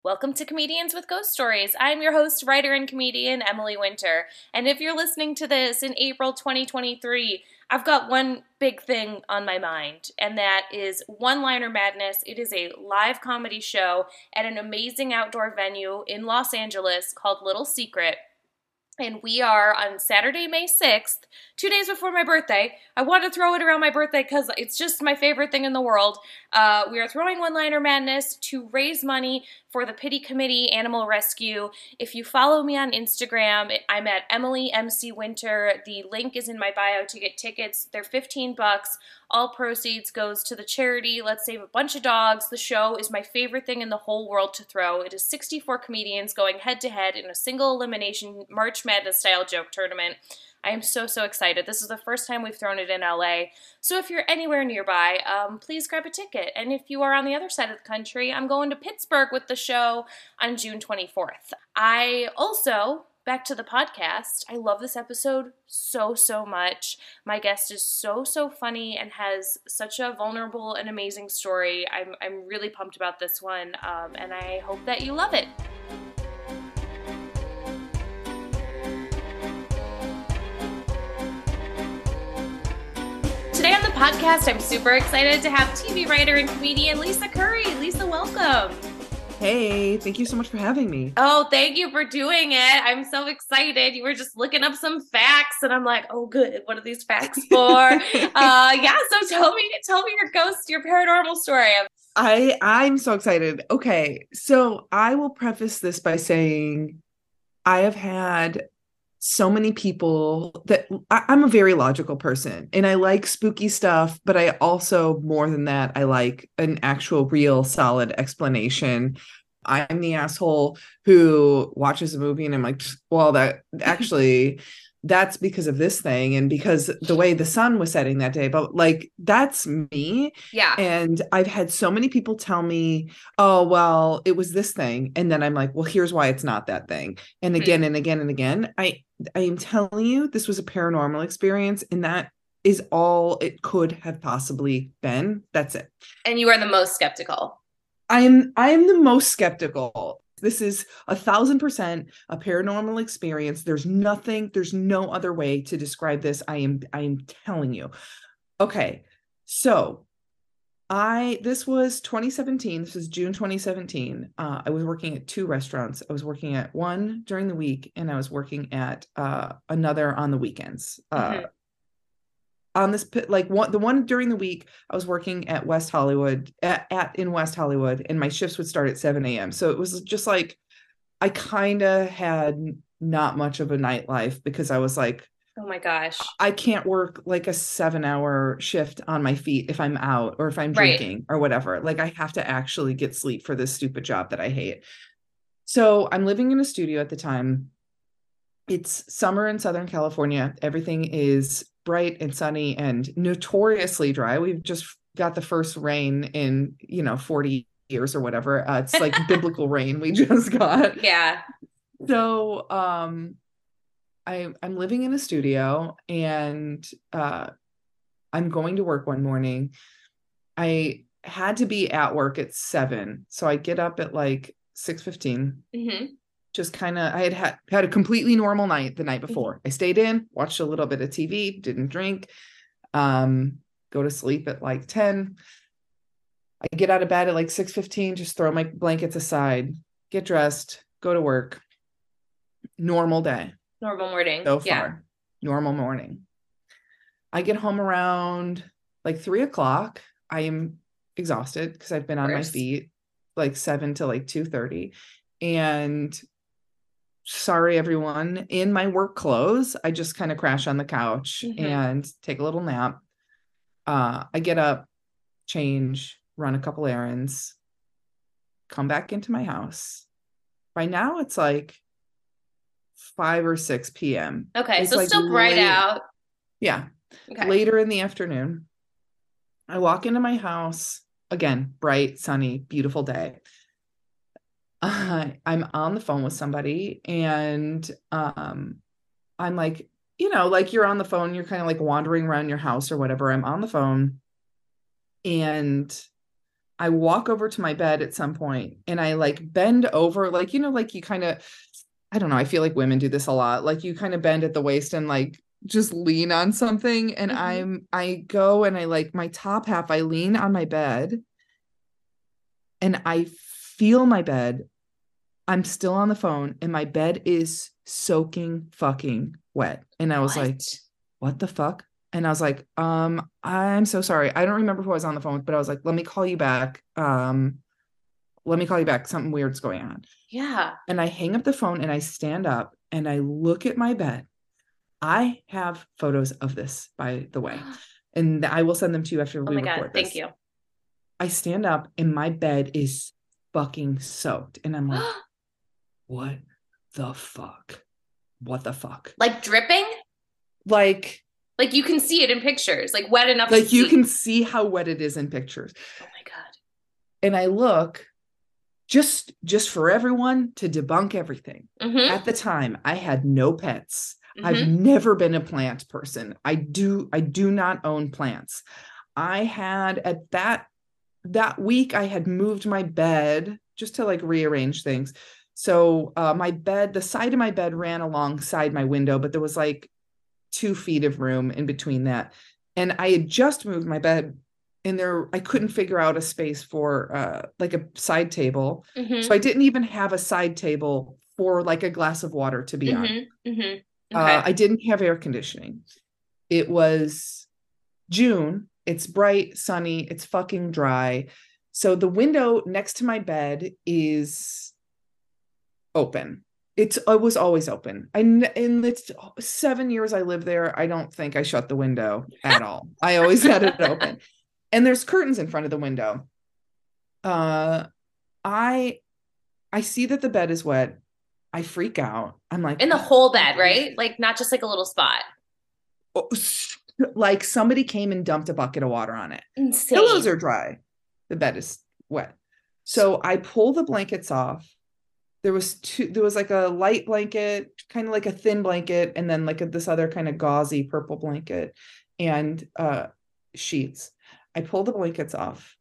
Welcome to Comedians with Ghost Stories. I'm your host, writer, and comedian, Emily Winter. And if you're listening to this in April 2023, I've got one big thing on my mind, and that is One Liner Madness. It is a live comedy show at an amazing outdoor venue in Los Angeles called Little Secret. And we are on Saturday, May 6th, 2 days before my birthday. I want to throw it around my birthday because it's just my favorite thing in the world. We are throwing One Liner Madness to raise money for the Pity Committee Animal Rescue. If you follow me on Instagram, I'm at Emily MC Winter. The link is in my bio to get tickets. They're $15. All proceeds goes to the charity Let's Save a Bunch of Dogs. The show is my favorite thing in the whole world to throw. It is 64 comedians going head to head in a single elimination March Madness style joke tournament. I am so excited. This is the first time we've thrown it in LA. So if you're anywhere nearby, please grab a ticket. And if you are on the other side of the country, I'm going to Pittsburgh with the show on June 24th. I also, back to the podcast, I love this episode so much. My guest is so funny and has such a vulnerable and amazing story. I'm really pumped about this one, and I hope that you love it. Today on the podcast, I'm super excited to have TV writer and comedian Lisa Curry. Lisa, welcome. Hey, thank you so much for having me. Oh, thank you for doing it. I'm so excited. You were just looking up some facts, and I'm like, oh, good. What are these facts for? So tell me your paranormal story. I'm so excited. Okay, so I will preface this by saying I have had so many people that I'm a very logical person and I like spooky stuff, but I also, more than that, I like an actual real solid explanation. I'm the asshole who watches a movie and I'm like, well, that actually that's because of this thing and because the way the sun was setting that day, but like that's me. Yeah. And I've had so many people tell me, oh well, it was this thing, and then I'm like, well, here's why it's not that thing. And again and again and again, I am telling you, this was a paranormal experience, and that is all it could have possibly been. That's it. And you are the most skeptical. I am the most skeptical. This is 1,000% a paranormal experience. There's no other way to describe this. I am telling you. Okay. So this was 2017. This was June 2017. I was working at two restaurants. I was working at one during the week and I was working at another on the weekends. On this, like the one during the week, I was working at West Hollywood in West Hollywood, and my shifts would start at 7 a.m. So it was just like I kind of had not much of a nightlife because I was like, oh my gosh, I can't work like a 7-hour shift on my feet if I'm out or if I'm drinking or whatever. Like I have to actually get sleep for this stupid job that I hate. So I'm living in a studio at the time. It's summer in Southern California. Everything is bright and sunny and notoriously dry. We've just got the first rain in, 40 years or whatever. It's like biblical rain we just got. Yeah. So I'm living in a studio and I'm going to work one morning. I had to be at work at 7. So I get up at like 6:15. Just kind of, I had a completely normal night the night before. I stayed in, watched a little bit of TV, didn't drink, go to sleep at like 10. I get out of bed at like 6:15, just throw my blankets aside, get dressed, go to work. Normal day. Normal morning. So far. Normal morning. I get home around like 3:00. I am exhausted because I've been on my feet like 7 to like 2:30. And sorry, everyone, in my work clothes, I just kind of crash on the couch and take a little nap. I get up, change, run a couple errands, come back into my house. By now, it's like 5 or 6 p.m. Okay, it's so like still bright out. Yeah. Okay. Later in the afternoon, I walk into my house, again, bright, sunny, beautiful day. I'm on the phone with somebody and I'm like, like you're on the phone, you're kind of like wandering around your house or whatever. I'm on the phone and I walk over to my bed at some point and I like bend over, like, like you kind of, I don't know, I feel like women do this a lot. Like you kind of bend at the waist and like just lean on something. And Mm-hmm. I go and I like my top half, I lean on my bed and I feel my bed. I'm still on the phone and my bed is soaking fucking wet. And I was like, What? what the fuck? And I was like, I'm so sorry. I don't remember who I was on the phone with, but I was like, let me call you back. Let me call you back. Something weird's going on. Yeah. And I hang up the phone and I stand up and I look at my bed. I have photos of this, by the way, and I will send them to you after Oh we my God. record Thank this. you. I stand up and my bed is fucking soaked. And I'm like, what the fuck? What the fuck? Like dripping? Like, Like you can see it in pictures, like wet enough to like you can see. see how wet it is in pictures. Oh my God. And I look just for everyone to debunk everything. Mm-hmm. At the time, I had no pets. I've Mm-hmm. never been a plant person. I do not own plants. I had at that week I had moved my bed just to like rearrange things. So my bed, the side of my bed ran alongside my window, but there was like 2 feet of room in between that. And I had just moved my bed and there I couldn't figure out a space for like a side table. So Mm-hmm. I didn't even have a side table for like a glass of water to be on. Mm-hmm. Mm-hmm. Okay. I didn't have air conditioning. It was June. It's bright, sunny, it's fucking dry. So the window next to my bed is open. It was always open. In the 7 years I lived there, I don't think I shut the window at all. I always had it open. And there's curtains in front of the window. Uh I I see that the bed is wet. I freak out. I'm like, In the what whole the fuck bed, is right? this? Like not just like a little spot. Oh, like somebody came and dumped a bucket of water on it. Pillows Insane. are dry. The bed is wet. So, So I pull the blankets off. There was like a light blanket, kind of like a thin blanket, and then like this other kind of gauzy purple blanket and sheets. I pull the blankets off.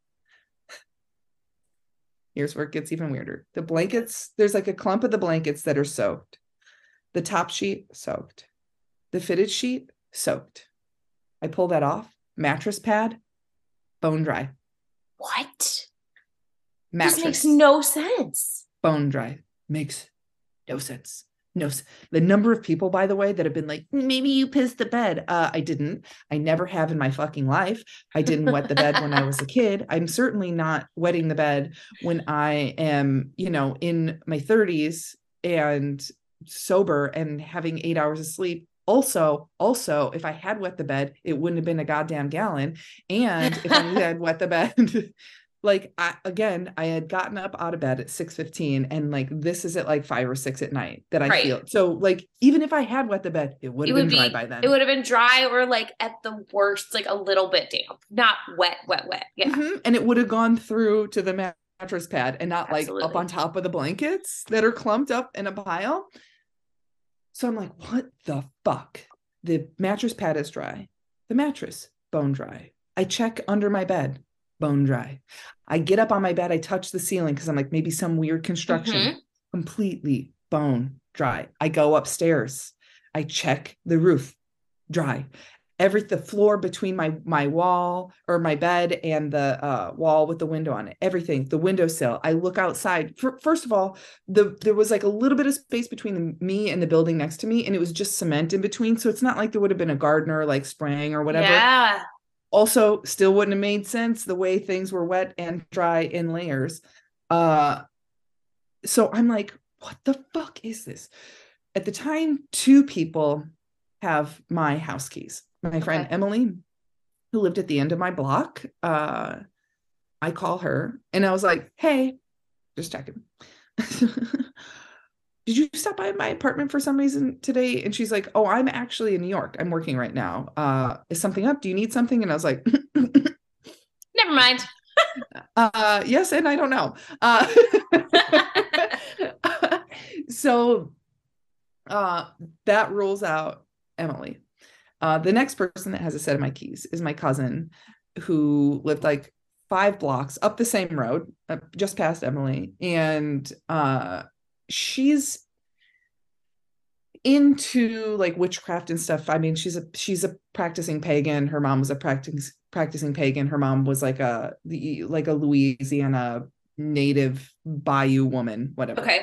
Here's where it gets even weirder. The oh my God. blankets, there's like a clump of the blankets that are soaked. The top sheet soaked. The fitted sheet soaked. I pull that off. Mattress pad, bone dry. What? This makes Mattress, no sense. bone dry. Makes no sense. No, the number of people, by the way, that have been like, maybe you pissed the bed. I didn't. I never have in my fucking life. I didn't wet the bed when I was a kid. I'm certainly not wetting the bed when I am, in my 30s and sober and having 8 hours of sleep. Also, if I had wet the bed, it wouldn't have been a goddamn gallon. And if I had wet the bed, like I had gotten up out of bed at 6:15 and like this is at like 5 or 6 at night that I Right. feel. So like even if I had wet the bed, it would It have would been dry be by it then. would have been dry or like at the worst, like a little bit damp. Not wet, wet, wet. Yeah, And it would have gone through to the mattress pad and not like up on absolutely. top of the blankets that are clumped up in a pile. So I'm like, what the fuck? The mattress pad is dry. The mattress, bone dry. I check under my bed, bone dry. I get up on my bed, I touch the ceiling because I'm like, maybe some weird construction, Mm-hmm. completely bone dry. I go upstairs, I check the roof, dry. The floor between my wall or my bed and the wall with the window on it, everything, the windowsill. I look outside. First of all, there was like a little bit of space between me and the building next to me, and it was just cement in between. So it's not like there would have been a gardener like spraying or whatever. Yeah. Also, still wouldn't have made sense the way things were wet and dry in layers. Uh, so I'm like, what the fuck is this? At the time, 2 people have my house keys. My friend Okay. Emily, who lived at the end of my block. I call her and I was like, hey, just checking. Did you stop by my apartment for some reason today? And she's like, oh, I'm actually in New York. I'm working right now. Is something up? Do you need something? And I was like, Never mind. yes, and I don't know. So that rules out Emily. The next person that has a set of my keys is my cousin who lived like 5 blocks up the same road, just past Emily. And she's into like witchcraft and stuff. I mean, she's a practicing pagan. Her mom was a practicing pagan. Her mom was like a Louisiana native bayou woman, whatever. Okay.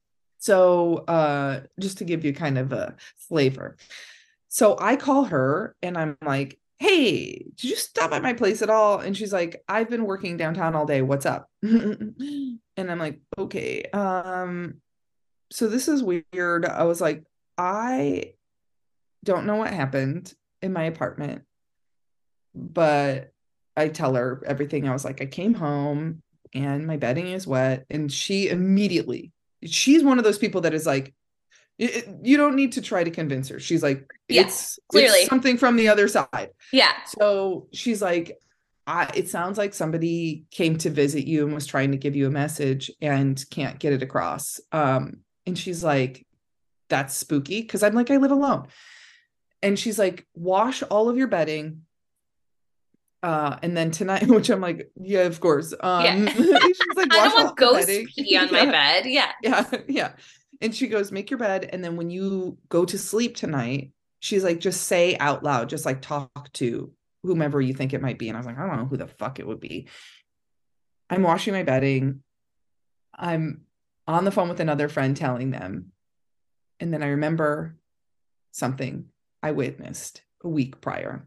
So just to give you kind of a flavor. So I call her and I'm like, hey, did you stop at my place at all? And she's like, I've been working downtown all day. What's up? And I'm like, okay. So this is weird. I was like, I don't know what happened in my apartment, but I tell her everything. I was like, I came home and my bedding is wet. And she's one of those people that is like, you don't need to try to convince her. She's like, Yes, it's clearly. something from the other side. Yeah. So she's like, it sounds like somebody came to visit you and was trying to give you a message and can't get it across. And she's like, that's spooky. Cause I'm like, I live alone. And she's like, wash all of your bedding. And then tonight, which I'm like, yeah, of course. Yeah. She's like, I wash don't all want the ghost bedding. pee on my bed. Yeah. Yeah. And she goes, make your bed. And then when you go to sleep tonight, she's like, just say out loud, just like talk to whomever you think it might be. And I was like, I don't know who the fuck it would be. I'm washing my bedding. I'm on the phone with another friend telling them. And then I remember something I witnessed a week prior.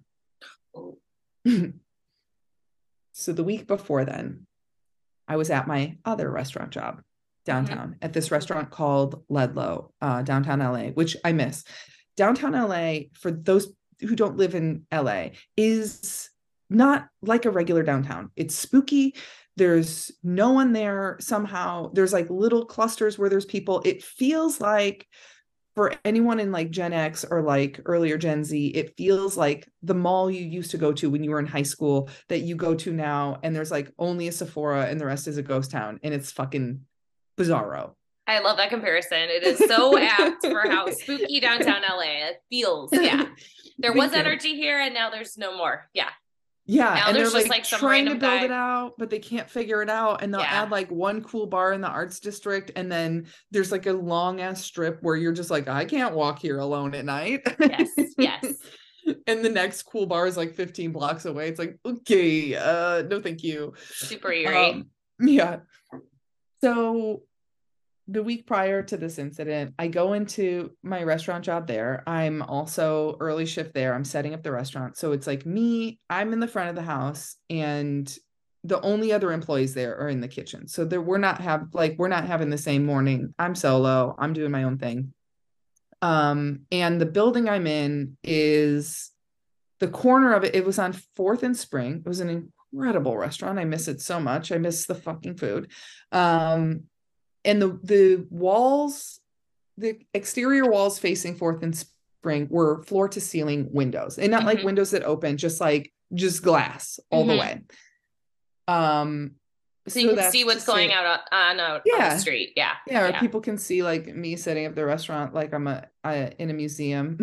So the week before then, I was at my other restaurant job downtown at this restaurant called Ledlow, downtown LA, which I miss. Downtown LA, for those who don't live in LA, is not like a regular downtown. It's spooky. There's no one there somehow. There's like little clusters where there's people. It feels like, for anyone in like Gen X or like earlier Gen Z, it feels like the mall you used to go to when you were in high school that you go to now, and there's like only a Sephora and the rest is a ghost town, and it's fucking bizarro. I love that comparison. It is so apt for how spooky downtown LA it feels. Yeah. There was energy here and now there's no more. Yeah. Yeah, now and they're just like some trying to random build guy. it out, but they can't figure it out. And they'll Yeah. add like one cool bar in the arts district, and then there's like a long ass strip where you're just like, I can't walk here alone at night. Yes, yes. And the next cool bar is like 15 blocks away. It's like, okay, no, thank you. Super eerie. Yeah. So the week prior to this incident, I go into my restaurant job there. I'm also early shift there. I'm setting up the restaurant. So it's like me, I'm in the front of the house, and the only other employees there are in the kitchen. So we're not having the same morning. I'm solo. I'm doing my own thing. And the building I'm in is the corner of it. It was on 4th and Spring. It was an incredible restaurant. I miss it so much. I miss the fucking food. And the walls, the exterior walls facing 4th and Spring were floor to ceiling windows, and not like windows that open, just glass all the way. So you can see what's going out on the street. Yeah. Yeah. Or people can see like me setting up the restaurant like I'm in a museum.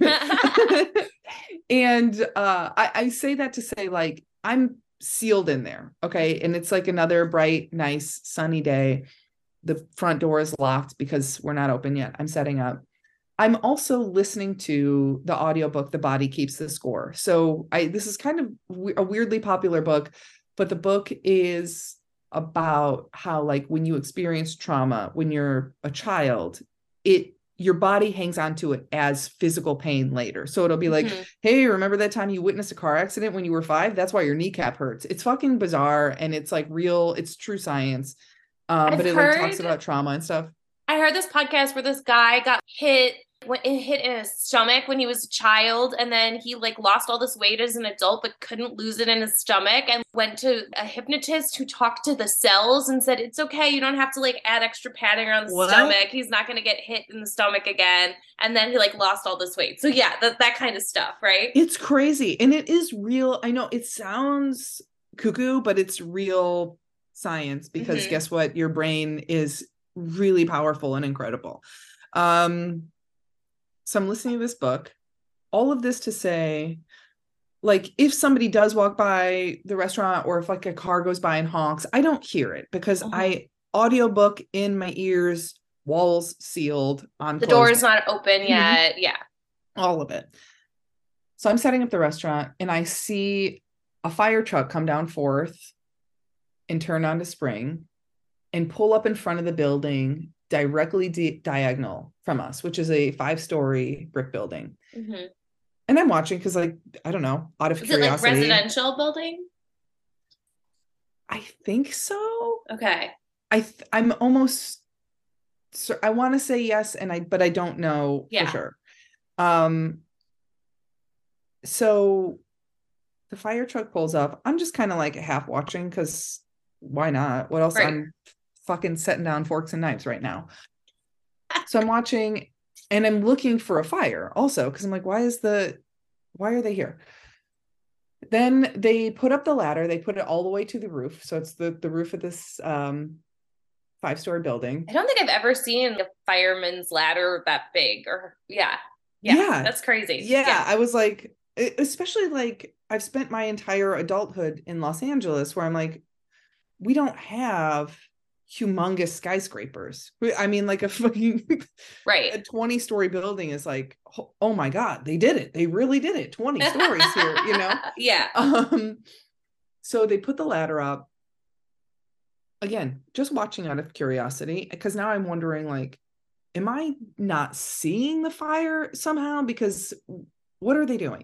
And I say that to say, like, I'm sealed in there. Okay. And it's like another bright, nice, sunny day. The front door is locked because we're not open yet. I'm setting up. I'm also listening to the audiobook, The Body Keeps the Score. So this is kind of a weirdly popular book, but the book is about how, like, when you experience trauma, when you're a child, your body hangs on to it as physical pain later. So it'll be like, hey, remember that time you witnessed a car accident when you were 5? That's why your kneecap hurts. It's fucking bizarre. And it's like real, it's true science. But it like talks about trauma and stuff. I heard this podcast where this guy got hit in his stomach when he was a child, and then he like lost all this weight as an adult but couldn't lose it in his stomach, and went to a hypnotist who talked to the cells and said, it's okay, you don't have to like add extra padding around the stomach. He's not going to get hit in the stomach again. And then he like lost all this weight. So yeah, that kind of stuff, right? It's crazy. And it is real. I know it sounds cuckoo, but it's real science, because guess what? Your brain is really powerful and incredible. So I'm listening to this book, all of this to say, like if somebody does walk by the restaurant or if like a car goes by and honks, I don't hear it because Mhm. I audiobook in my ears, walls sealed, I'm The door is closed. not open Mhm. yet. Yeah. All of it. So I'm setting up the restaurant and I see a fire truck come down Fourth and turn onto Spring and pull up in front of the building directly diagonal from us, which is a 5-story brick building. Hmm. And I'm watching because, like, I don't know, out of Is it like curiosity. residential building? I think so. Okay. I'm almost. I want to say yes, but I don't know for Yeah. sure. Um. So the fire truck pulls up. I'm just kind of like half watching because why not? What else? Right. I'm fucking setting down forks and knives right now. So I'm watching and I'm looking for a fire also because I'm like, why are they here? Then they put up the ladder, they put it all the way to the roof. So it's the roof of this 5-story I building. don't think I've ever seen a fireman's ladder that big or yeah. Yeah. Yeah. That's crazy. Yeah. Yeah. I was like, especially like I've spent my entire adulthood in Los Angeles where I'm like, we don't have humongous skyscrapers. I mean, like a fucking Right. a 20-story building is like, oh my God, they did it. They really did it. 20 stories here, you know? Yeah. So they put the ladder up. Again, just watching out of curiosity, because now I'm wondering, like, am I not seeing the fire somehow? Because what are they doing?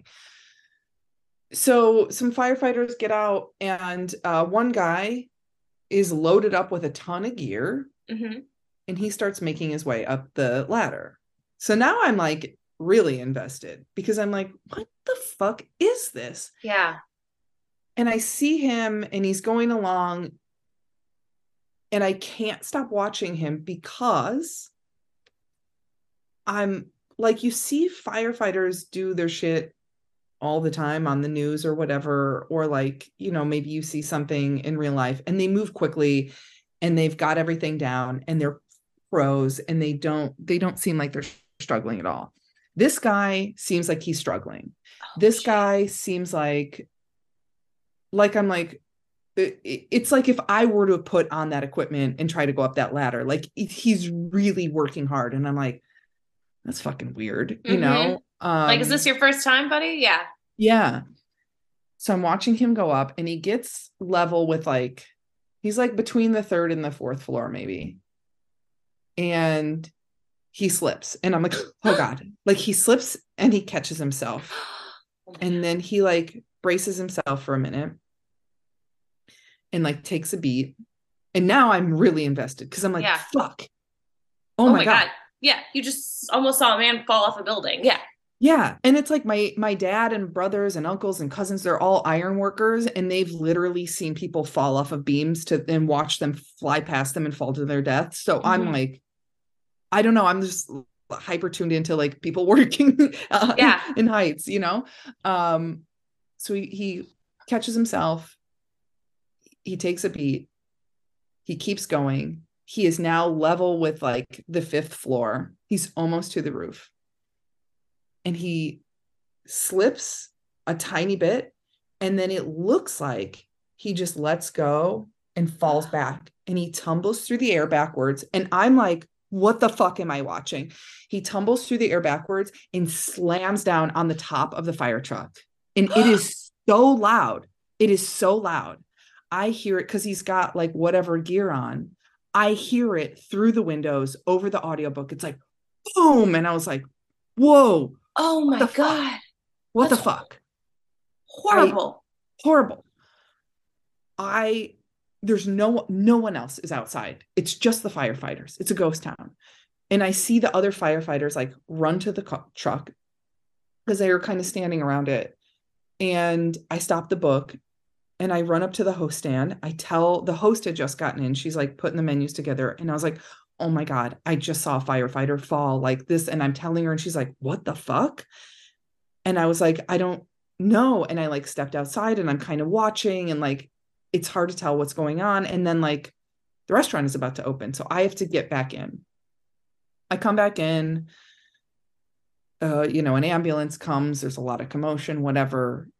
So some firefighters get out, and one guy is loaded up with a ton of gear Hmm. and he starts making his way up the ladder. So now I'm like really invested because I'm like, what the fuck is this? Yeah. And I see him and he's going along and I can't stop watching him because I'm like, you see firefighters do their shit all the time on the news or whatever, or like, you know, maybe you see something in real life and they move quickly and they've got everything down and they're pros and they don't seem like they're struggling at all. This guy seems like he's struggling. Oh This shit. guy seems like I'm like it's like if I were to put on that equipment and try to go up that ladder, like he's really working hard and I'm like that's fucking weird, you Hmm. know. Like, is this your first time, buddy? Yeah. Yeah. So I'm watching him go up and he gets level with like he's like between the third and the fourth floor maybe. And he slips and I'm like, oh God. Like he slips and he catches himself. Oh my And then he like braces himself for a minute and like takes a beat. And now I'm really invested because I'm like, Yeah. fuck. Oh Oh my my God. God. Yeah. You just almost saw a man fall off a building. Yeah. Yeah. And it's like my dad and brothers and uncles and cousins, they're all iron workers and they've literally seen people fall off of beams to and watch them fly past them and fall to their death. So I'm Hmm. like, I don't know. I'm just hyper tuned into like people working Yeah. in heights, you know? Um, so he catches himself. He takes a beat. He keeps going. He is now level with like the fifth floor. He's almost to the roof. And he slips a tiny bit. And then it looks like he just lets go and falls back and he tumbles through the air backwards. And I'm like, what the fuck am I watching? He tumbles through the air backwards and slams down on the top of the fire truck. And it is so loud. It is so loud. I hear it because he's got like whatever gear on. I hear it through the windows over the audiobook. It's like boom. And I was like, whoa, Oh what my the fuck? God. What the That's fuck? I horrible. horrible. I there's no one else is outside. It's just the firefighters. It's a ghost town. And I see the other firefighters like run to the truck because they were kind of standing around it. And I stop the book and I run up to the host stand. I tell the host had just gotten in. She's like putting the menus together. And I was like, oh my God, I just saw a firefighter fall like this. And I'm telling her, and she's like, what the fuck? And I was like, I don't know. And I like stepped outside and I'm kind of watching and like it's hard to tell what's going on. And then like the restaurant is about to open. So I have to get back in. I come back in, you know, an ambulance comes, there's a lot of commotion, whatever.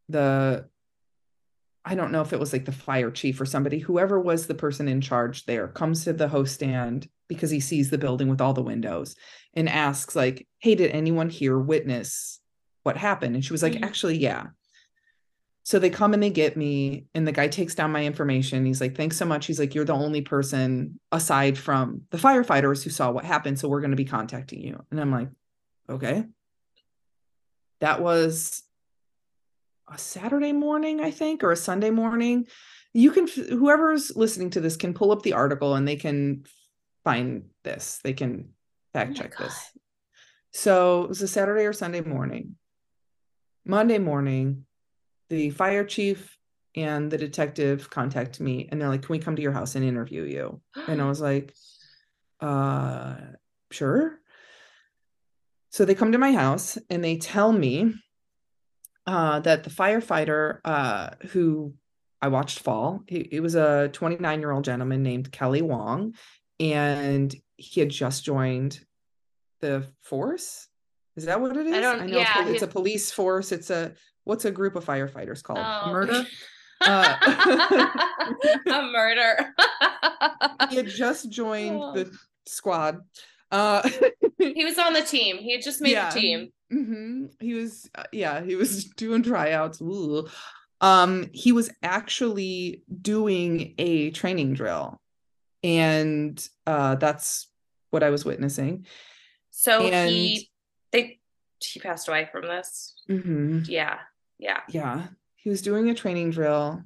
the I don't know if it was like the fire chief or somebody, whoever was the person in charge there, comes to the host stand because he sees the building with all the windows and asks, like, hey, did anyone here witness what happened? And she was like, Mhm. actually, yeah. So they come and they get me, and the guy takes down my information. He's like, thanks so much. He's like, you're the only person aside from the firefighters who saw what happened. So we're going to be contacting you. And I'm like, okay. That was a Saturday morning, I think, or a Sunday morning. You can, whoever's listening to this can pull up the article and they can find this. They can Oh fact my check God. this. So it was a Saturday or Sunday morning. Monday morning, the fire chief and the detective contact me and they're like, can we come to your house and interview you? And I was like, uh, sure. So they come to my house and they tell me that the firefighter who I watched fall, he was a 29-year-old gentleman named Kelly Wong, and he had just joined the force. Is that what it I is? don't, I know yeah, it's a police force. What's a group of firefighters called? A oh. murder? Uh, A murder. he had just joined Oh. the squad. Uh, He was on the team. He had just made the yeah. team. He was he was doing tryouts. Ooh. He was actually doing a training drill, and that's what I was witnessing. So And he passed away from this. mhm, Yeah. Yeah. yeah, he was doing a training drill,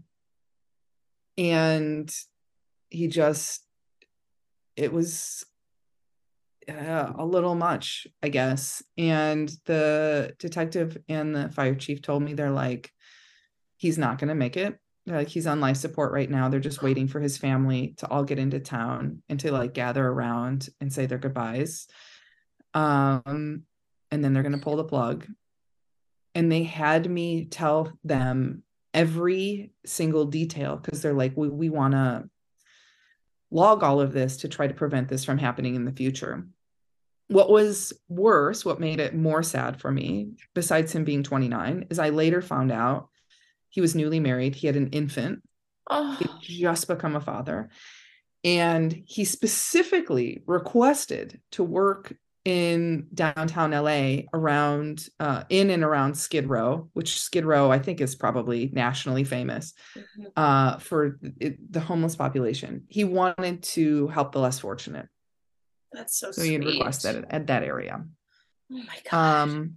and he just it was a little much, I guess. And the detective and the fire chief told me, they're like, he's not going to make it. They're like, he's on life support right now. They're just waiting for his family to all get into town and to like gather around and say their goodbyes. Um, and then they're going to pull the plug. And they had me tell them every single detail because they're like, we want to log all of this to try to prevent this from happening in the future. What was worse, what made it more sad for me, besides him being 29, is I later found out he was newly married. He had an infant. He'd Oh, just become a father. And he specifically requested to work in downtown LA around, in and around Skid Row, which Skid Row I think is probably nationally famous mhm. for the homeless population. He wanted to help the less fortunate. That's so So he had sweet. requested it at that area. Oh my God. Um,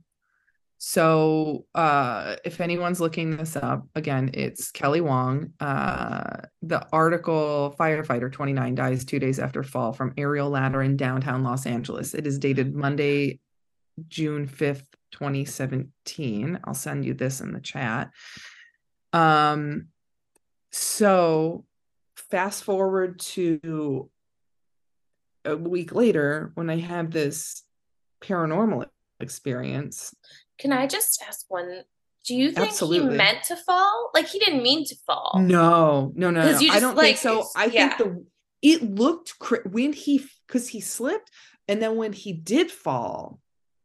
if anyone's looking this up, again, it's Kelly Wong. The article, firefighter 29 dies 2 days after fall from aerial ladder in downtown Los Angeles. It is dated Monday, June 5th, 2017. I'll send you this in the chat. Um, so fast forward to a week later when I have this paranormal experience. Can I just ask one? Do you think he Absolutely. meant to fall? Like he didn't mean to fall. No, no, no, Because no. you I just don't think like, so. I think yeah. it looked when because he slipped, and then when he did fall,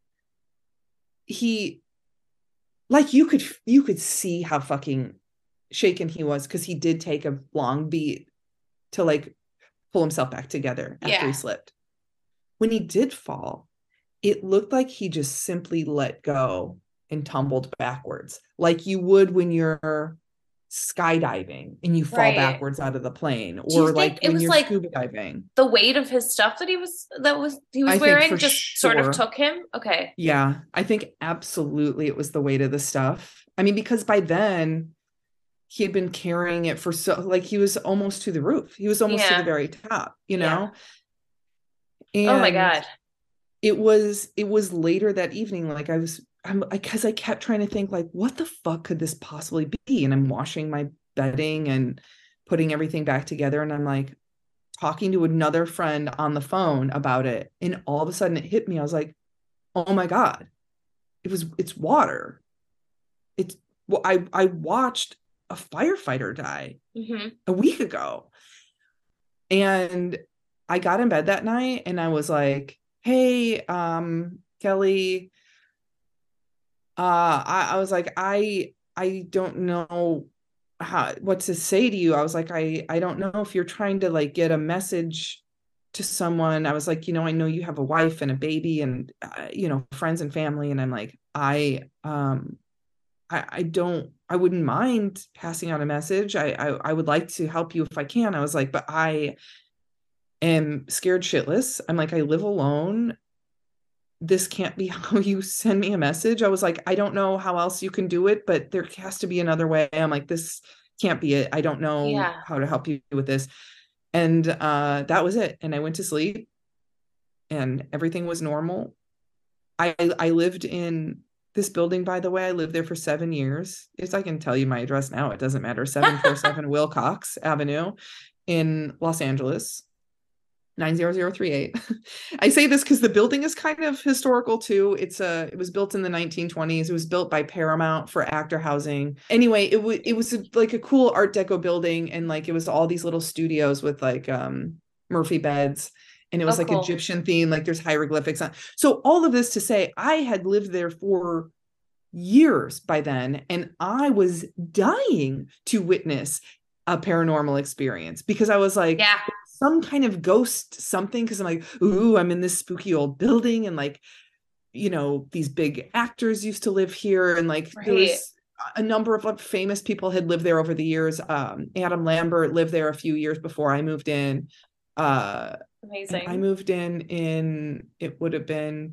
he like you could see how fucking shaken he was because he did take a long beat to like pull himself back together after he Yeah. slipped. When he did fall, it looked like he just simply let go and tumbled backwards, like you would when you're skydiving and you fall Right. backwards out of the plane, Do you or think like it when was you're like scuba diving. the weight of his stuff that he was I think wearing for just sort of sure. took him? Okay. Yeah, I think absolutely it was the weight of the stuff. I mean, because by then he had been carrying it for so like he was almost to the roof. He was almost to the Yeah. very top, Yeah. Oh my And God. it was later that evening. Like because I kept trying to think like, what the fuck could this possibly be? And I'm washing my bedding and putting everything back together. And I'm like talking to another friend on the phone about it. And all of a sudden it hit me. I was like, oh my God, it's water. It's well, I watched a firefighter die Hmm. a week ago. And I got in bed that night and I was like, hey, Kelly, I was like, I don't know what to say to you. I was like, I don't know if you're trying to like get a message to someone. I was like, I know you have a wife and a baby and, friends and family. And I'm like, I don't, I wouldn't mind passing on a message. I would like to help you if I can. I was like, but I am scared shitless. I'm like, I live alone. This can't be how you send me a message. I was like, I don't know how else you can do it, but there has to be another way. I'm like, this can't be it. I don't know Yeah. how to help you with this. And that was it. And I went to sleep and everything was normal. I lived in this building, by the way. I lived there for 7 years. It's I can tell you my address now. It doesn't matter. 747 Wilcox Avenue in Los Angeles. 90038. I say this because the building is kind of historical too. It was built in the 1920s. It was built by Paramount for actor housing. Anyway, it was like a cool Art Deco building, and like it was all these little studios with like Murphy beds, and it Oh, was like cool. Egyptian theme, like there's hieroglyphics on. So all of this to say, I had lived there for years by then, and I was dying to witness a paranormal experience because I was like, Yeah. some kind of ghost something, because I'm like, ooh, I'm in this spooky old building, and like, these big actors used to live here, and like there Right. was a number of like, famous people had lived there over the years. Adam Lambert lived there a few years before I moved in. And I Amazing. moved in it would have been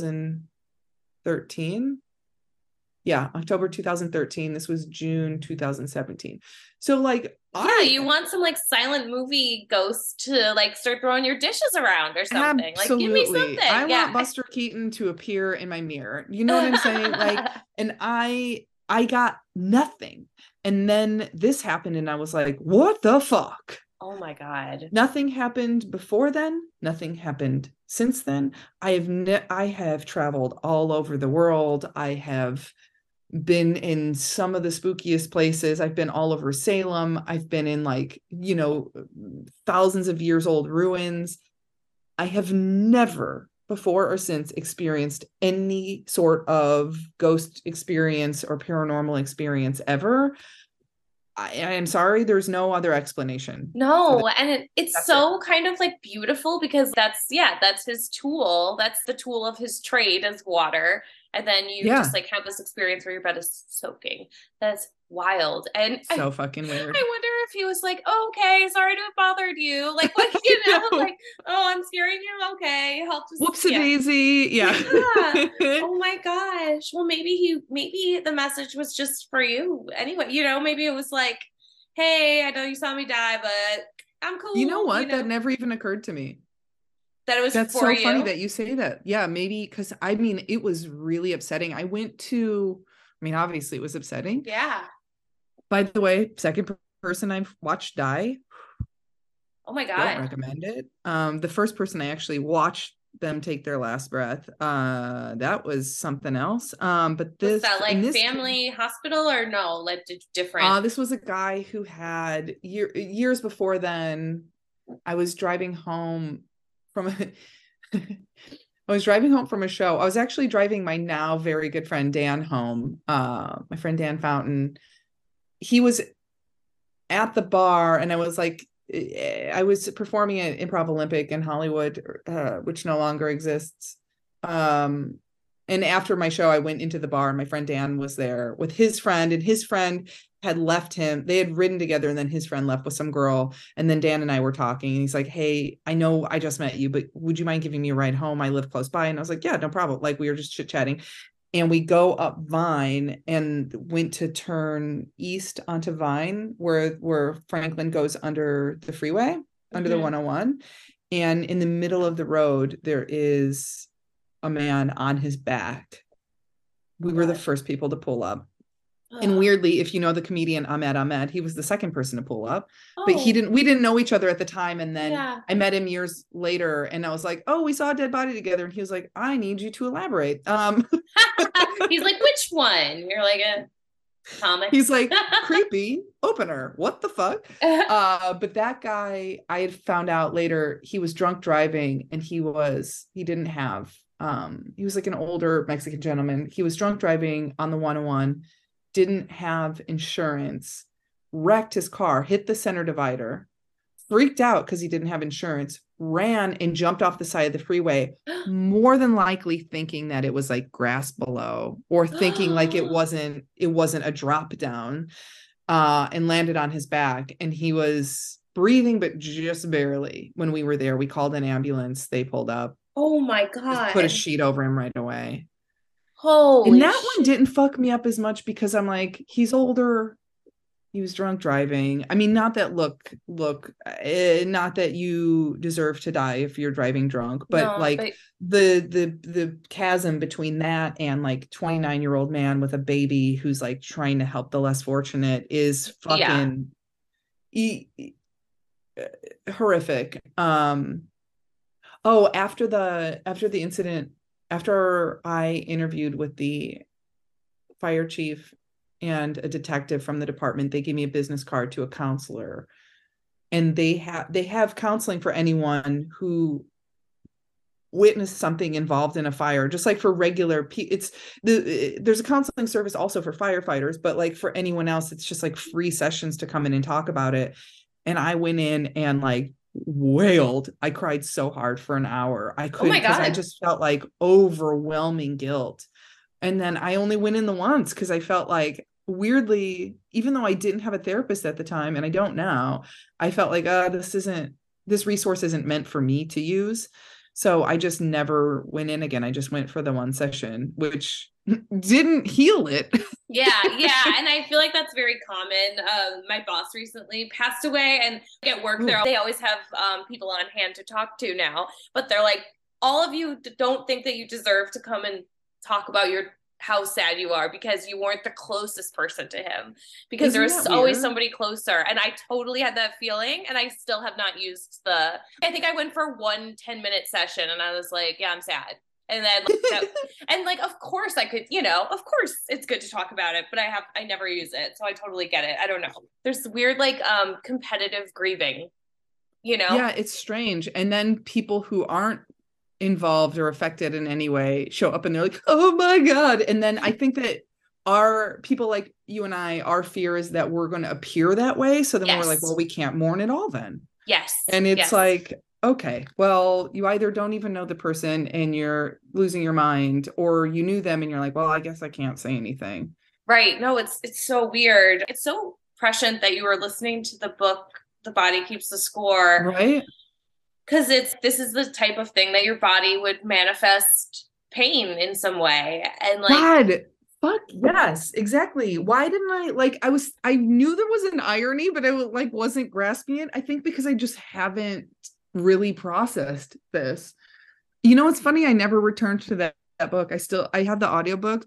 2013. Yeah, October 2013. This was June 2017. So like Yeah, I you want some like silent movie ghosts to like start throwing your dishes around or something. Like, give me absolutely, I something. want Yeah. Buster Keaton to appear in my mirror. You know what I'm saying? Like, and I got nothing. And then this happened and I was like, what the fuck? Oh my God. Nothing happened before then. Nothing happened since then. I have traveled all over the world. I have been in some of the spookiest places. I've been all over Salem. I've been in like, thousands of years old ruins. I have never before or since experienced any sort of ghost experience or paranormal experience ever. I am sorry, there's no other explanation for this. No, and it's That's it. so kind of like beautiful because that's his tool. That's the tool of his trade as water. And then you just Yeah, like have this experience where your bed is soaking. That's wild. And I so fucking weird. wonder if he was like, oh, okay, sorry to have bothered you. Like, what, No. like, oh, I'm scaring you. Okay, I'll just, Whoopsie yeah. daisy. Yeah. Yeah. Oh my gosh. Well, maybe the message was just for you anyway. Maybe it was like, hey, I know you saw me die, but I'm You know cool, what? That never even occurred to me. that it was That's for so funny you. that you say that. Yeah, maybe because I mean, it was really upsetting. I mean, obviously it was upsetting. Yeah. By the way, second person I've watched die, Oh my don't God. recommend it. The first person I actually watched them take their last breath, that was something else. But Was this, that in like this case, family hospital or no? Like different. this was a guy who had years before then. I was driving home from a I was driving home from a show. I was actually driving my now very good friend Dan home. My friend Dan Fountain. He was at the bar, and I was like, I was performing at Improv Olympic in Hollywood, which no longer exists. Um, and after my show, I went into the bar, and my friend Dan was there with his friend, and his friend had left him. They had ridden together, and then his friend left with some girl. And then Dan and I were talking, and he's like, hey, I know I just met you, but would you mind giving me a ride home? I live close by. And I was like, yeah, no problem. Like, we were just chit-chatting. And we go up Vine and went to turn east onto Vine, where Franklin goes under the freeway, under the Hmm. 101. And in the middle of the road, there is a man on his back. Oh We were the God. first people to pull up. And Oh. weirdly, if you know the comedian Ahmed, he was the second person to pull up, but Oh, we didn't know each other at the time. And then yeah. I met him years later, and I was like, oh, we saw a dead body together. And he was like, I need you to elaborate. He's like, which one? You're like a comic. He's like, creepy opener. What the fuck? But that guy, I had found out later, he was drunk driving, and he didn't have, he was like an older Mexican gentleman. He was drunk driving on the 101, didn't have insurance, wrecked his car, hit the center divider, freaked out because he didn't have insurance, ran and jumped off the side of the freeway, more than likely thinking that it was like grass below, or thinking like it wasn't a drop down, and landed on his back. And he was breathing, but just barely. When we were there, we called an ambulance. They pulled up, Oh my just put a God. sheet over him right away. And Holy that one shit. didn't fuck me up as much because I'm like, he's older. He was drunk driving. I mean, not that not that you deserve to die if you're driving drunk, but No, like but the chasm between that and like 29-year-old man with a baby who's like trying to help the less fortunate is yeah. fucking horrific. Oh, after the incident, after I interviewed with the fire chief and a detective from the department, they gave me a business card to a counselor, and they have counseling for anyone who witnessed something involved in a fire, just like for regular there's a counseling service also for firefighters, but like for anyone else it's just like free sessions to come in and talk about it. And I went in and like wailed. I cried so hard for an hour. I Oh couldn't, my because I God. just felt like overwhelming guilt. And then I only went in the once because I felt like, weirdly, even though I didn't have a therapist at the time, and I don't now, I felt like, this resource isn't meant for me to use. So I just never went in again. I just went for the one session, which didn't heal it. Yeah, yeah, and I feel like that's very common. My boss recently passed away, and at work, Ooh. they always have people on hand to talk to now. But they're like, all of you don't think that you deserve to come and talk about your how sad you are because you weren't the closest person to him. Because there Isn't was that always weird? somebody closer, and I totally had that feeling, and I still have not used the. I think I went for one 10-minute session, and I was like, yeah, I'm sad. And then like, that, and like of course I could, of course it's good to talk about it, but I never use it, so I totally get it. I don't know, there's weird like competitive grieving, you know Yeah, it's strange. And then people who aren't involved or affected in any way show up and they're like, oh my God. And then I think that our people like you and I, our fear is that we're going to appear that way. So then we're like, well, yes, we can't mourn at all then. yes, And it's yes, like, okay, well, you either don't even know the person and you're losing your mind, or you knew them and you're like, well, I guess I can't say anything. right. No, it's so weird. It's so prescient that you were listening to the book The Body Keeps the Score, Right? because this is the type of thing that your body would manifest pain in some way, and like God, fuck yes, exactly. Why didn't I like I knew there was an irony, but I like wasn't grasping it. I think because I just haven't really processed this. You know, it's funny, I never returned to that book. I have the audiobook,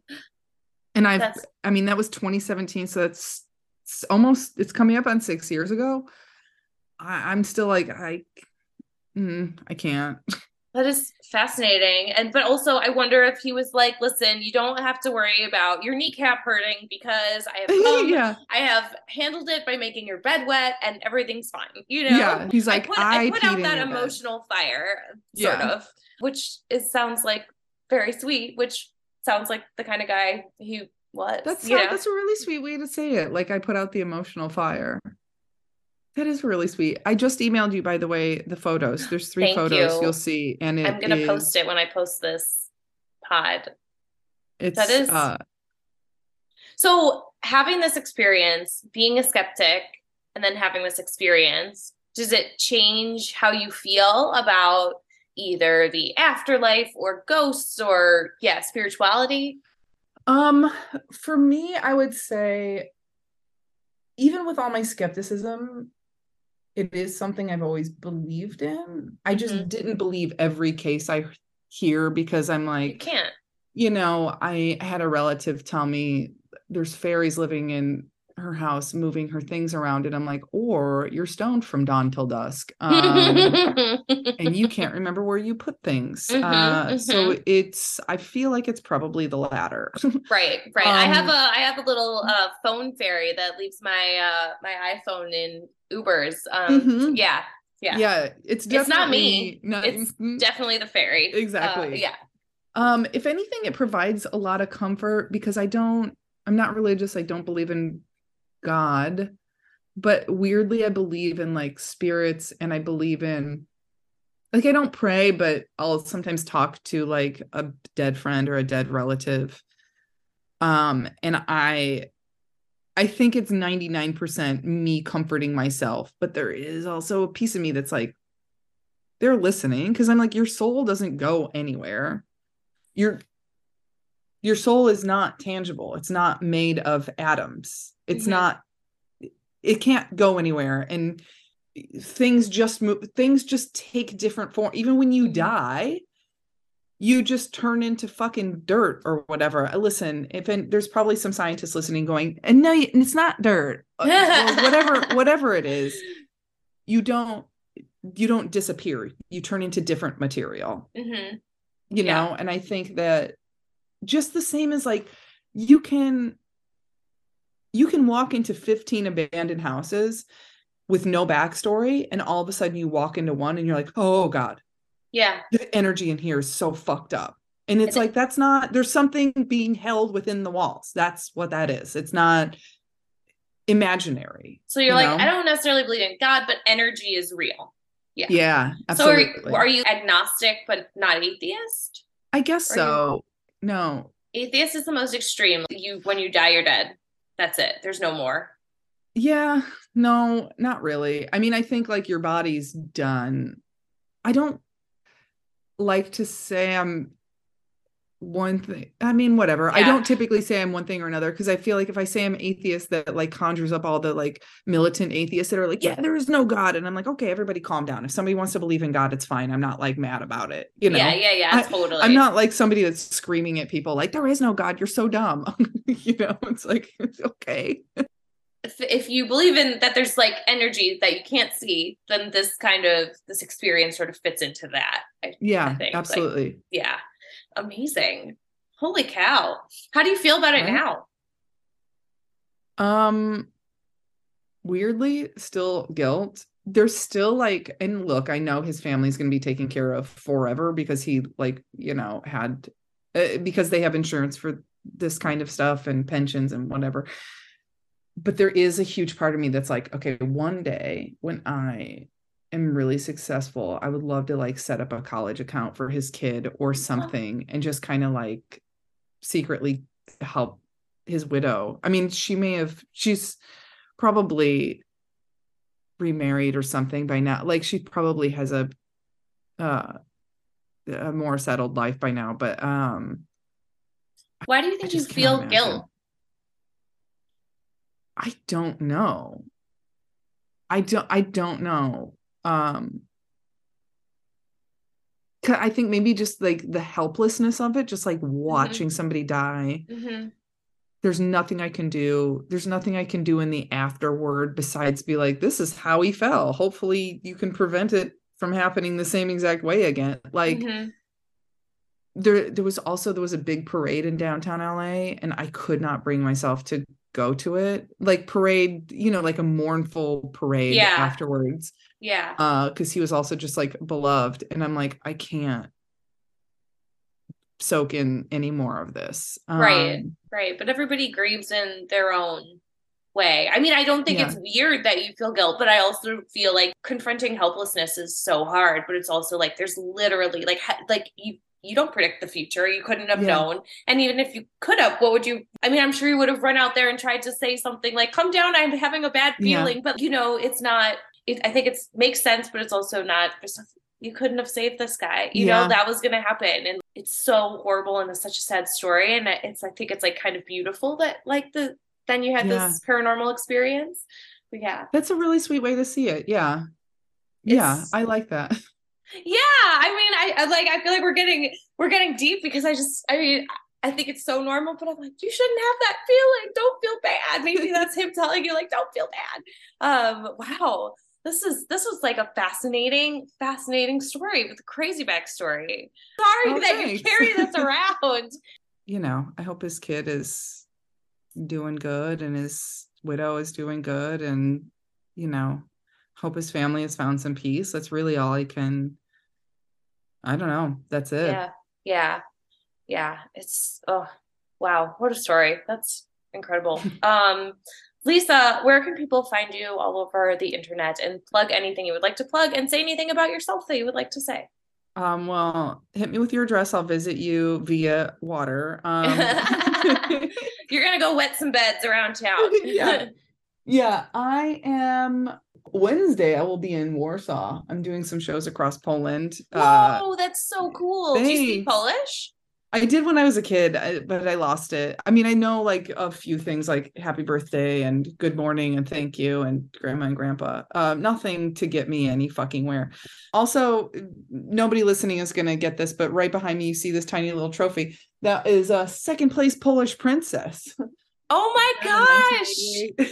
and that's I mean that was 2017, so it's coming up on 6 years ago. I'm still like I can't. That is fascinating. And but also I wonder if he was like, listen, you don't have to worry about your kneecap hurting because Yeah. I have handled it by making your bed wet and everything's fine. Yeah. He's like, I I put out peed in that your bed. emotional fire, sort Yeah. of, which sounds like very sweet, which sounds like the kind of guy he was, That's a really sweet way to say it. Like, I put out the emotional fire. That is really sweet. I just emailed you, by the way, the photos. There's three Thank photos you'll you. see, and I'm gonna post it when I post this pod. That it's is so having this experience, being a skeptic, and then having this experience, does it change how you feel about either the afterlife or ghosts or, yeah, spirituality? um for me, I would say, even with all my skepticism, it is something I've always believed in. I Hmm. just didn't believe every case I hear, because I'm You like, can't. I had a relative tell me there's fairies living in her house, moving her things around. And I'm like, or you're stoned from dawn till dusk. And you can't remember where you put things. So I feel like it's probably the latter. Right, right. um, I have a little phone fairy that leaves my iPhone in Ubers. mhm. Yeah, yeah. Yeah, it's It's not me. definitely not It's definitely the fairy. exactly. Yeah. If anything, it provides a lot of comfort because I don't I'm not religious. I don't believe in God, but weirdly I believe in like spirits, and I believe in, like, I don't pray, but I'll sometimes talk to like a dead friend or a dead relative. And I think it's 99% me comforting myself, but there is also a piece of me that's like, they're listening, because I'm like, your soul doesn't go anywhere. Your your soul is not tangible. It's not made of atoms. It's Hmm. not, it can't go anywhere. And things just move, things just take different form. Even when you Hmm. die, you just turn into fucking dirt or whatever. Listen, if there's probably some scientists listening going, and no, it's not dirt, or whatever it is, you don't disappear. You turn into different material, Hmm. you Yeah. know? And I think that just the same as like, you can walk into 15 abandoned houses with no backstory, and all of a sudden you walk into one and you're like, oh God, Yeah. the energy in here is so fucked up. And it's And like, that's not, there's something being held within the walls. That's what that is. It's not imaginary, so you're you like, I know? don't necessarily believe in God, but energy is real. Yeah. Yeah, So are absolutely. you agnostic but not atheist? I guess Or are you so. No. atheist is the most extreme. You when you die, you're dead. That's it. There's no more. Yeah, no, not really. I mean, I think like your body's done. I don't like to say I'm one thing. I mean, whatever. I Yeah. don't typically say I'm one thing or another, because I feel like if I say I'm atheist, that like conjures up all the like militant atheists that are like, yeah, there is no God. And I'm like, okay, everybody calm down. If somebody wants to believe in God, it's fine. I'm not like mad about it. You Yeah, know, yeah, yeah, I'm totally. not like somebody that's screaming at people like, there is no God. You're so dumb. You know, it's like, okay. If you believe in that there's like energy that you can't see, then this experience sort of fits into that. I Yeah, think. Like, absolutely. yeah. Amazing. Holy cow. How do you feel about it Right. now? Um, Weirdly, still guilt. There's still like, and look, I know his family's going to be taken care of forever, because he like, had, because they have insurance for this kind of stuff and pensions and whatever. But there is a huge part of me that's like, okay, one day when I am really successful, I would love to like set up a college account for his kid or something, and just kind of like secretly help his widow. I mean, she's probably remarried or something by now. Like, she probably has uh, a more settled life by now, but Why do you I think you just cannot feel imagine. guilt? I don't know. I don't know. Um, I think maybe just like the helplessness of it, just like Hmm. watching somebody die. Hmm. There's nothing I can do. There's nothing I can do in the afterward besides be like, this is how he fell. Hopefully you can prevent it from happening the same exact way again. Like, Hmm. there was a big parade in downtown LA, and I could not bring myself to go to it. Like, parade, like a mournful parade Yeah. afterwards. Yeah. Because he was also just like beloved. And I'm like, I can't soak in any more of this. Right. Right. But everybody grieves in their own way. I mean, I don't think it's Yeah, weird that you feel guilt, but I also feel like confronting helplessness is so hard, but it's also like there's literally like you don't predict the future. You couldn't have yeah, known. And even if you could have, what would you I mean, I'm sure you would have run out there and tried to say something like, "Come down, I'm having a bad yeah, feeling." But it's not I think it's makes sense, but it's also not you couldn't have saved this guy. yeah. That was going to happen. And it's so horrible and it's such a sad story. And I think it's like kind of beautiful that like then you had Yeah, this paranormal experience. But yeah, that's a really sweet way to see it. Yeah, yeah, it's I like that. yeah. I mean, I feel like we're getting deep because I mean, I think it's so normal, but I'm like, you shouldn't have that feeling. Don't feel bad. Maybe that's him telling you like, don't feel bad. Wow. This was like a fascinating story with a crazy backstory. Sorry Oh, that you thanks. carry this around. I hope his kid is doing good, and his widow is doing good, and you know hope his family has found some peace. That's really all I can. I don't know. That's it. Yeah, yeah, yeah. It's oh wow, what a story. That's Incredible. Lisa, where can people find you all over the internet and plug anything you would like to plug and say anything about yourself that you would like to say? Well, hit me with your address. I'll visit you via water. You're gonna go wet some beds around town. Yeah. Yeah, I am Wednesday. I will be in Warsaw. I'm doing some shows across Poland. Whoa, that's so cool. Do you speak Thanks. Polish? I did when I was a kid, but I lost it. I mean, I know like a few things like happy birthday and good morning and thank you and grandma and grandpa. Nothing to get me any fucking where. Also, nobody listening is going to get this, but right behind me, you see this tiny little trophy. That is a second place Polish princess. Oh my gosh.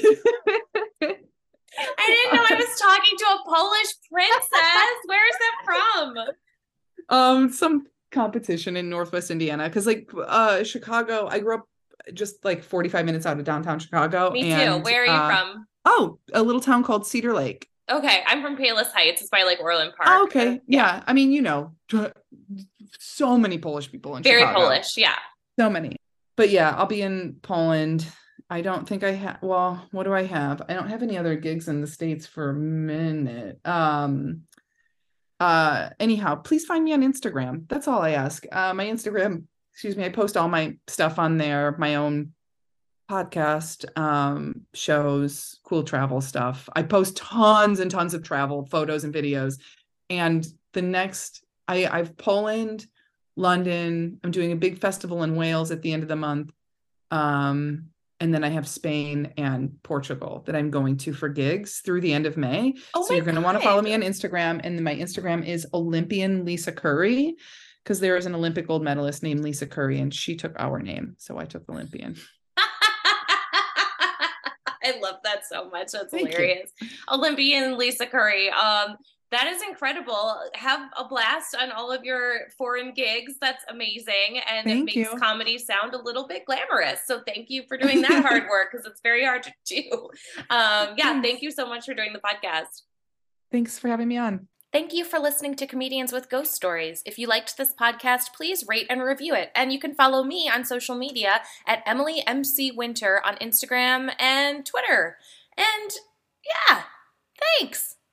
I didn't know I was talking to a Polish princess. Where is that from? Some competition in Northwest Indiana because like Chicago, I grew up just like 45 minutes out of downtown Chicago. Me too. Where are you from? Oh, a little town called Cedar Lake. Okay, I'm from Palos Heights. It's by like Orland Park. Oh, okay. Yeah. I mean, so many Polish people in Very Chicago. Polish, yeah. So many. But yeah, I'll be in Poland. I don't think I have, well, what do I have? I don't have any other gigs in the States for a minute. Anyhow, please find me on Instagram. That's all I ask. My Instagram, excuse me, I post all my stuff on there, my own podcast, shows, cool travel stuff. I post tons and tons of travel photos and videos. And the next, I've Poland, London. I'm doing a big festival in Wales at the end of the month. And then I have Spain and Portugal that I'm going to for gigs through the end of May. Oh, so you're going to want to follow me on Instagram. And my Instagram is Olympian Lisa Curry, because there is an Olympic gold medalist named Lisa Curry, and she took our name. So I took Olympian. I love that so much. That's hilarious. Olympian Lisa Curry. That is incredible. Have a blast on all of your foreign gigs. That's amazing. And it makes comedy sound a little bit glamorous. So thank you for doing that hard work, because it's very hard to do. Thank you so much for doing the podcast. Thanks for having me on. Thank you for listening to Comedians with Ghost Stories. If you liked this podcast, please rate and review it. And you can follow me on social media at Emily MC Winter on Instagram and Twitter. And yeah, thanks.